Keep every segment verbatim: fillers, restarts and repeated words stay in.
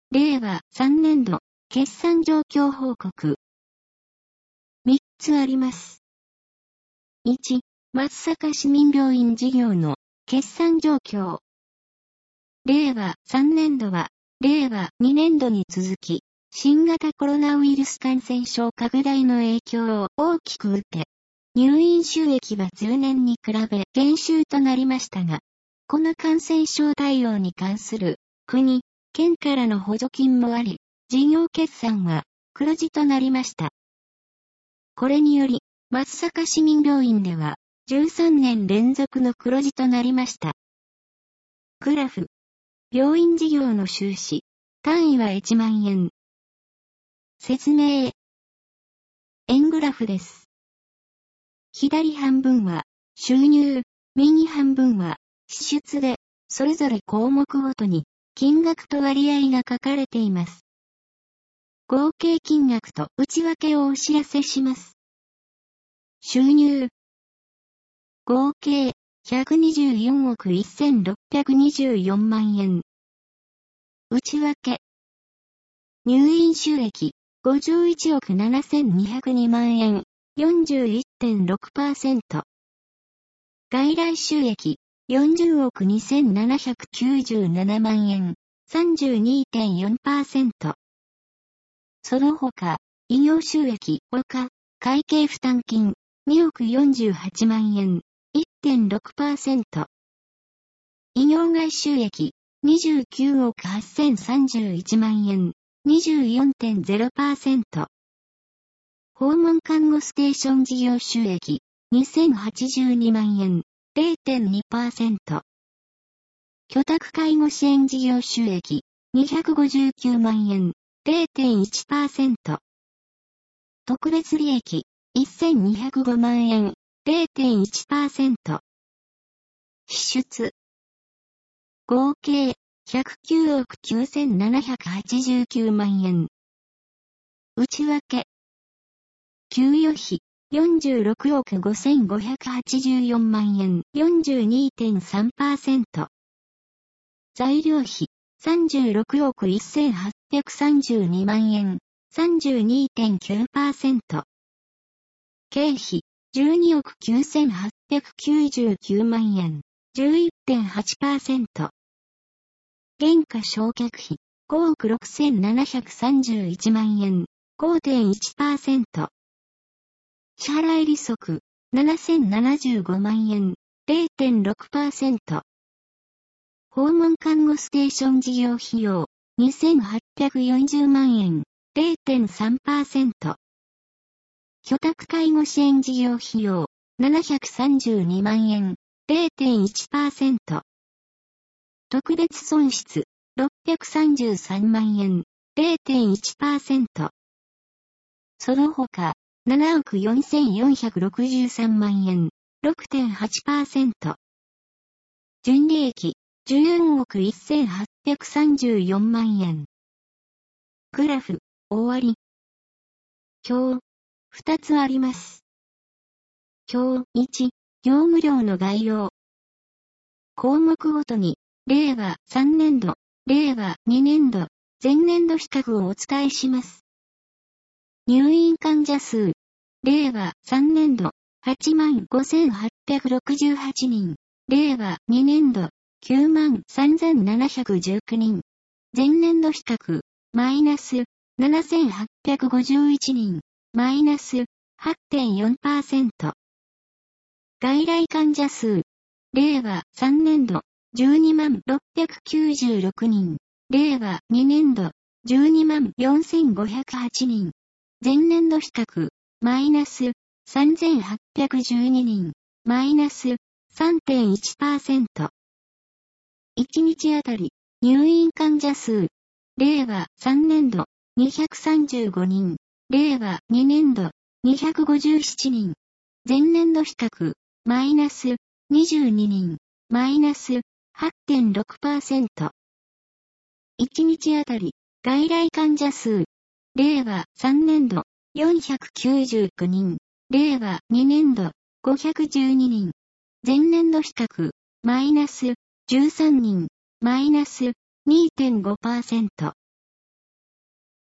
れいわさんねんど、決算状況報告。みっつあります。いち、松阪市民病院事業の決算状況。れいわさんねんどは、れいわにねんどに続き、新型コロナウイルス感染症拡大の影響を大きく受け、入院収益は前年に比べ減収となりましたが、この感染症対応に関する国、県からの補助金もあり、事業決算は黒字となりました。これにより、松阪市民病院ではじゅうさんねん連続の黒字となりました。グラフ。病院事業の収支。単位はいちまんえん。説明。円グラフです。左半分は収入、右半分は支出で、それぞれ項目ごとに金額と割合が書かれています。合計金額と内訳をお知らせします。収入。合計ひゃくにじゅうよんおくせんろっぴゃくにじゅうよんまんえん。内訳。入院収益ごじゅういちおくななせんにひゃくにまんえん、よんじゅういってんろくパーセント。外来収益よんじゅうおくにせんななひゃくきゅうじゅうななまんえん、さんじゅうにてんよんパーセント。その他、医療収益他、会計負担金におくよんじゅうはちまんえん、いってんろくパーセント。医療外収益にじゅうきゅうおくはっせんさんじゅういちまんえん、にじゅうよんてんゼロパーセント。訪問看護ステーション事業収益にせんはちじゅうにまんえん、れいてんにパーセント。居宅介護支援事業収益にひゃくごじゅうきゅうまんえん、れいてんいちパーセント。特別利益せんにひゃくごまんえん、れいてんいちパーセント。支出。合計ひゃくきゅうおくきゅうせんななひゃくはちじゅうきゅうまんえん。内訳。給与費よんじゅうろくおくごせんごひゃくはちじゅうよんまんえん よんじゅうにてんさんパーセント。材料費さんじゅうろくおくせんはっぴゃくさんじゅうにまんえん さんじゅうにてんきゅうパーセント。経費じゅうにおくきゅうせんはっぴゃくきゅうじゅうきゅうまんえん じゅういってんはちパーセント。原価償却費ごおくろくせんななひゃくさんじゅういちまんえん ごてんいちパーセント。支払い利息ななせんななじゅうごまんえん れいてんろくパーセント。訪問看護ステーション事業費用にせんはっぴゃくよんじゅうまんえん れいてんさんパーセント。居宅介護支援事業費用ななひゃくさんじゅうにまんえん れいてんいちパーセント。特別損失ろっぴゃくさんじゅうさんまんえん れいてんいちパーセント。その他ななおくよんせんよんひゃくろくじゅうさんまんえん ろくてんはちパーセント。純利益じゅうよんおくせんはっぴゃくさんじゅうよんまんえん。グラフ終わり。表ふたつあります。表いち、業務量の概要。項目ごとに、れいわさんねんど、れいわにねんど、前年度比較をお伝えします。入院患者数。れいわさんねんど、はちまんごせんはっぴゃくろくじゅうはちにん。れいわにねんど、きゅうまんさんぜんななひゃくじゅうきゅうにん。前年度比較、マイナスななせんはっぴゃくごじゅういちにん。マイナス はってんよんパーセント。外来患者数。れいわさんねんど、じゅうにまんろっぴゃくきゅうじゅうろくにん。れいわにねんど、じゅうにまんよんせんごひゃくはちにん。前年度比較、マイナスさんぜんはっぴゃくじゅうににん。マイナス さんてんいちパーセント。いちにちあたり、入院患者数。れいわさんねんど、にひゃくさんじゅうごにん。れいわにねんど、にひゃくごじゅうななにん。前年度比較、マイナスにじゅうににん。マイナス はってんろくパーセント。いちにちあたり、外来患者数。れいわさんねんど、よんひゃくきゅうじゅうきゅうにん。れいわにねんど、ごひゃくじゅうににん。前年度比較、マイナスじゅうさんにん。マイナス にてんごパーセント。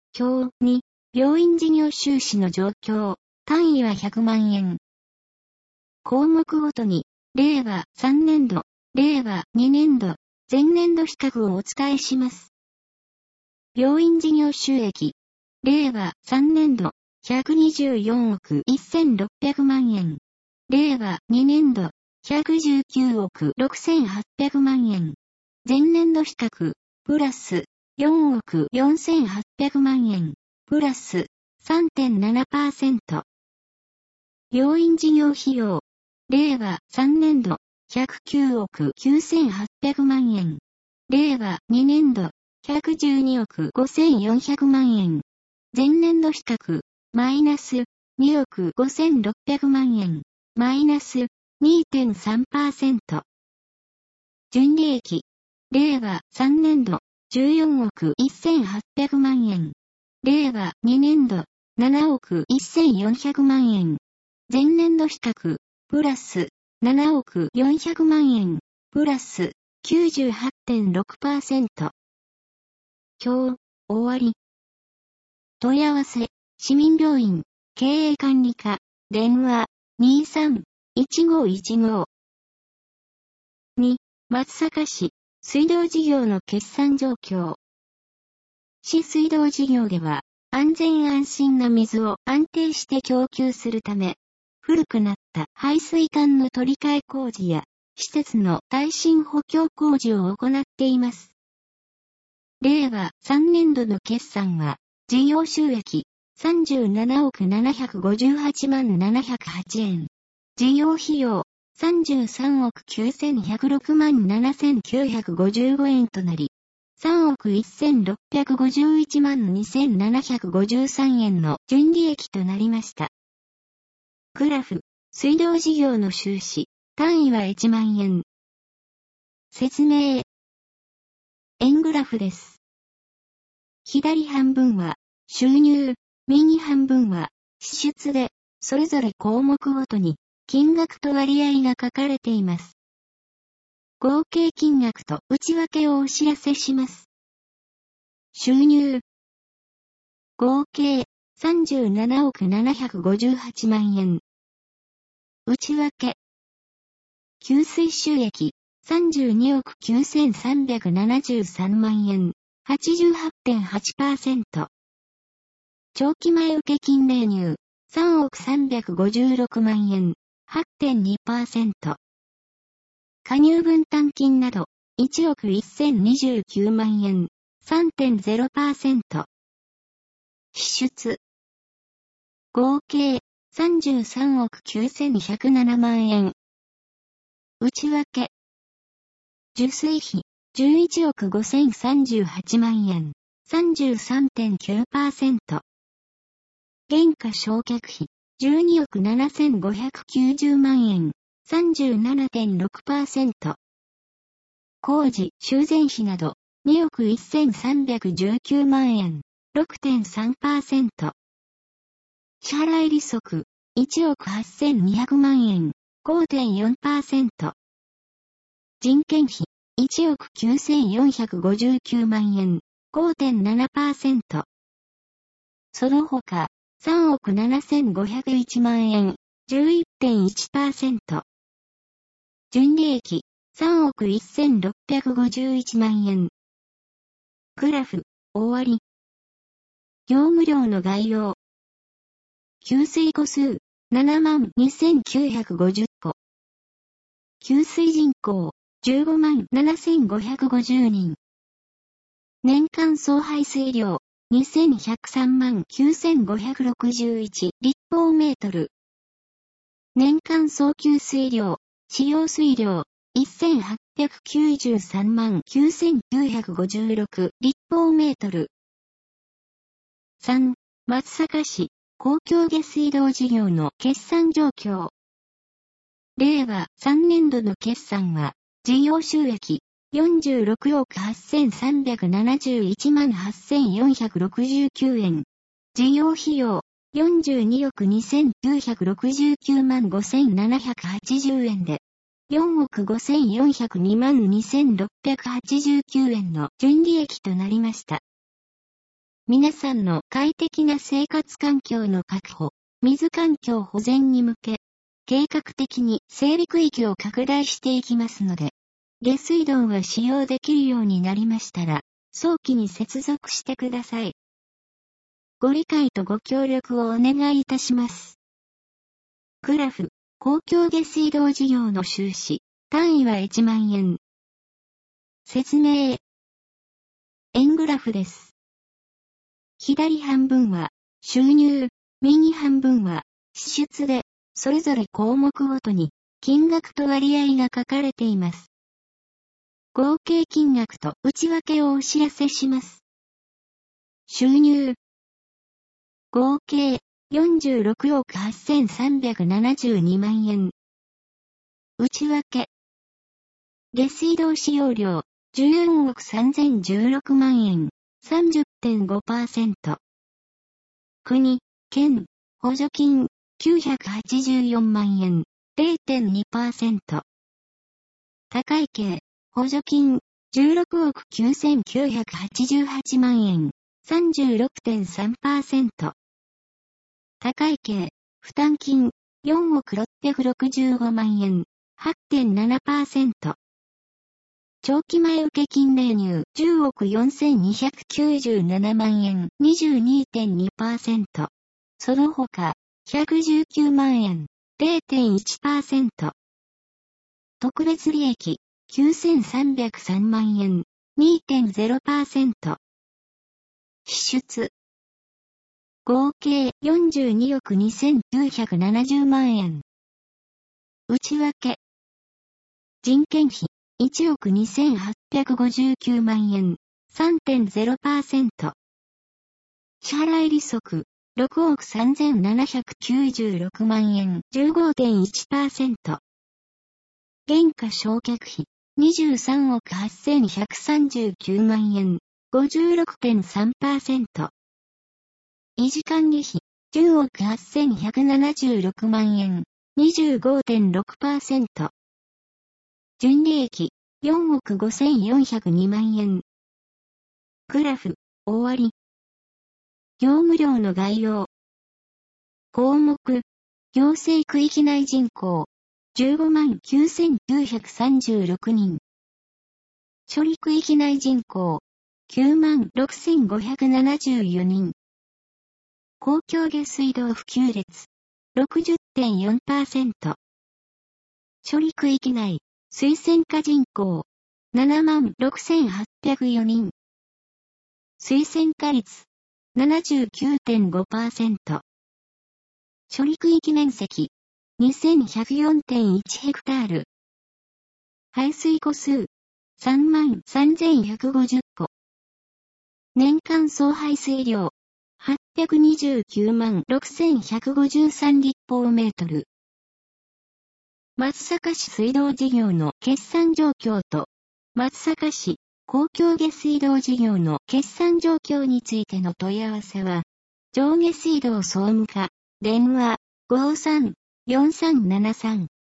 表に、病院事業収支の状況、単位はひゃくまんえん。項目ごとに、れいわさんねんど、れいわにねんど、前年度比較をお伝えします。病院事業収益、れいわさんねんど、ひゃくにじゅうよんおくせんろっぴゃくまんえん。れいわにねんど、ひゃくじゅうきゅうおくろくせんはっぴゃくまんえん。前年度比較、プラスよんおくよんせんはっぴゃくまんえん。プラス さんてんななパーセント。病院事業費用、れいわさんねんど、ひゃくきゅうおくきゅうせんはっぴゃくまんえん。れいわにねんど、ひゃくじゅうにおくごせんよんひゃくまんえん。前年度比較、マイナスにおくごせんろっぴゃくまんえん。マイナス にてんさんパーセント。純利益、れいわさんねんど、じゅうよんおくせんはっぴゃくまんえん。れいわにねんど、ななおくせんよんひゃくまんえん。前年度比較、プラスななおくよんひゃくまんえん。プラス きゅうじゅうはちてんろくパーセント。表、終わり。問い合わせ、市民病院、経営管理課、電話、にさんいちごいちご。に、松阪市、水道事業の決算状況。市水道事業では、安全安心な水を安定して供給するため、古くなった排水管の取り替え工事や、施設の耐震補強工事を行っています。れいわさんねんどの決算は、事業収益さんじゅうななおくななひゃくごじゅうはちまんななひゃくはちえん。事業費用さんじゅうさんおくきゅうせんひゃくろくまんななせんきゅうひゃくごじゅうごえんとなり、さんおくせんろっぴゃくごじゅういちまんにせんななひゃくごじゅうさんえんの純利益となりました。グラフ、水道事業の収支、単位はいちまんえん。説明。円グラフです。左半分は収入、右半分は支出で、それぞれ項目ごとに金額と割合が書かれています。合計金額と内訳をお知らせします。収入。合計さんじゅうななおくななひゃくごじゅうはちまんえん。内訳。給水収益さんじゅうにおくきゅうせんさんびゃくななじゅうさんまんえん。はちじゅうはちてんはちパーセント。長期前受金例入さんおくさんびゃくごじゅうろくまんえん。はちてんにパーセント。加入分担金などいちおくせんにじゅうきゅうまんえん。さんてんゼロパーセント。支出。合計さんじゅうさんおくきゅうせんひゃくななまんえん。内訳。受水費じゅういちおくごせんさんじゅうはちまんえん。さんじゅうさんてんきゅうパーセント。原価償却費じゅうにおくななせんごひゃくきゅうじゅうまんえん。さんじゅうななてんろくパーセント。工事、修繕費などにおくせんさんびゃくじゅうきゅうまんえん。ろくてんさんパーセント。支払い利息いちおくはっせんにひゃくまんえん。ごてんよんパーセント。人件費いちおくきゅうせんよんひゃくごじゅうきゅうまんえん。ごてんななパーセント。その他、さんおくななせんごひゃくいちまんえん。じゅういってんいちパーセント。純利益さんおくせんろっぴゃくごじゅういちまんえん。グラフ、終わり。業務量の概要。給水戸数ななまんにせんきゅうひゃくごじゅっこ。給水人口じゅうごまんななせんごひゃくごじゅうにん。年間総排水量にせんひゃくさんまんきゅうせんごひゃくろくじゅういち立方メートル。年間総給水量、使用水量せんはっぴゃくきゅうじゅうさんまんきゅうせんきゅうひゃくごじゅうろく立方メートル。さん、松阪市公共下水道事業の決算状況。れいわさんねんどの決算は、事業収益よんじゅうろくおくはっせんさんびゃくななじゅういちまんはっせんよんひゃくろくじゅうきゅうえん。事業費用よんじゅうにおくにせんきゅうひゃくろくじゅうきゅうまんごせんななひゃくはちじゅうえんで、よんおくごせんよんひゃくにまんにせんろっぴゃくはちじゅうきゅうえんの純利益となりました。 皆さんの快適な生活環境の確保、水環境保全に向け、計画的に整備区域を拡大していきますので、下水道が使用できるようになりましたら、早期に接続してください。ご理解とご協力をお願いいたします。グラフ、公共下水道事業の収支、単位はいちまんえん。説明。円グラフです。左半分は収入、右半分は支出で、それぞれ項目ごとに金額と割合が書かれています。合計金額と内訳をお知らせします。収入。合計よんじゅうろくおくはっせんさんびゃくななじゅうにまんえん。内訳。下水道使用料じゅうよんおくさんぜんじゅうろくまんえん、さんじゅってんごパーセント。国、県、補助金きゅうひゃくはちじゅうよんまんえん、れいてんにパーセント。他会計、補助金じゅうろくおくきゅうせんきゅうひゃくはちじゅうはちまんえん、さんじゅうろくてんさんパーセント。他会計、負担金よんおくろっぴゃくろくじゅうごまんえん、はちてんななパーセント。長期前受金例入じゅうおくよんせんにひゃくきゅうじゅうななまんえん にじゅうにてんにパーセント。その他、ひゃくじゅうきゅうまんえん れいてんいちパーセント。特別利益きゅうせんさんびゃくさんまんえん にてんゼロパーセント。支出。合計よんじゅうにおくにせんきゅうひゃくななじゅうまんえん。内訳。人件費いちおくにせんはっぴゃくごじゅうきゅうまんえん さんてんゼロパーセント。支払い利息ろくおくさんぜんななひゃくきゅうじゅうろくまんえん じゅうごてんいちパーセント。原価償却費にじゅうさんおくはっせんひゃくさんじゅうきゅうまんえん ごじゅうろくてんさんパーセント。維持管理費じゅうおくはっせんひゃくななじゅうろくまんえん にじゅうごてんろくパーセント。純利益よんおくごせんよんひゃくにまんえん。グラフ、終わり。業務量の概要。項目、行政区域内人口、じゅうごまんきゅうせんきゅうひゃくさんじゅうろくにん。処理区域内人口、きゅうまんろくせんごひゃくななじゅうよにん。公共下水道普及率、ろくじゅってんよんパーセント。処理区域内、水洗化人口、ななまんろくせんはっぴゃくよにん。水洗化率、ななじゅうきゅうてんごパーセント。処理区域面積、にせんひゃくよんてんいちヘクタール。排水個数、さんまんさんぜんひゃくごじゅっこ。年間総排水量、はっぴゃくにじゅうきゅうまんろくせんひゃくごじゅうさん立方メートル。松阪市水道事業の決算状況と、松阪市公共下水道事業の決算状況についての問い合わせは、上下水道総務課、電話ごーさんよんさんななさん